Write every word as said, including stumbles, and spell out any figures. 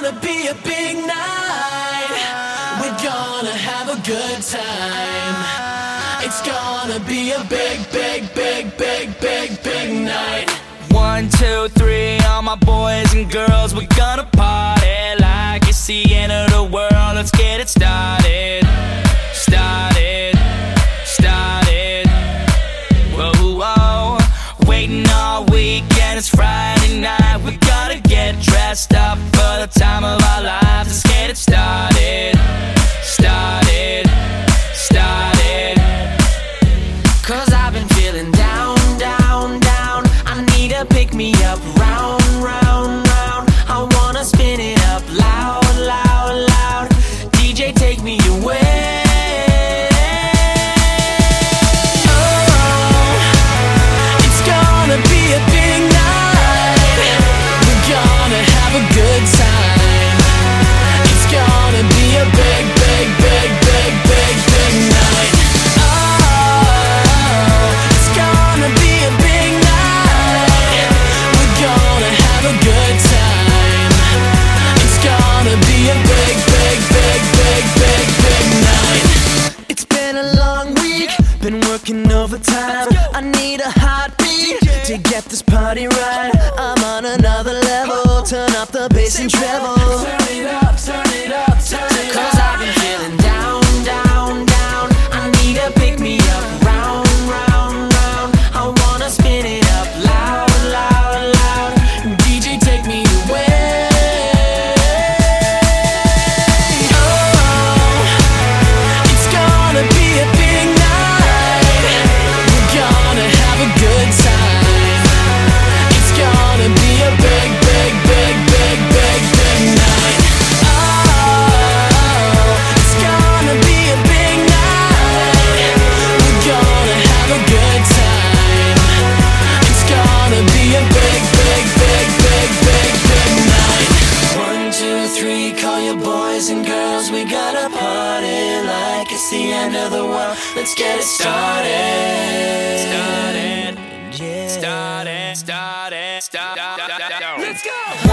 gonna be a big night. We're gonna have a good time. It's gonna be a big, big, big, big, big, big night. One, two, three, all my boys and girls, we're gonna party like it's the end of the world. Let's get it started, started, started. Whoa, whoa, waiting all weekend, it's Friday night. We gotta get dressed up for the time of our lives. Let's get it started, started, started. Cause I've been feeling down, down, down. I need to pick me up, round, round, round. I wanna spin it up loud, loud, loud. D J, take me away. Oh, it's gonna be a big night. We're gonna have a good time. It's gonna be a big, big, big, big, big, big night. Been working overtime. I need a heartbeat to get this party right. I'm on another level. Turn up the bass and treble. Turn it up, turn it up, turn it up. Cause I've been feeling down, down, down. I need to pick me up, round, round, round. I wanna spin it up loud, loud, loud. D J, take me away. Oh, it's gonna be a big night. Good time. It's gonna be a big, big, big, big, big, big night. Oh, it's gonna be a big night. We're gonna have a good time. It's gonna be a big, big, big, big, big, big night. One, two, three, call your boys and girls. We gotta party like it's the end of the world. Let's get it started. Started. Yeah. Started, started, started, started. Let's go!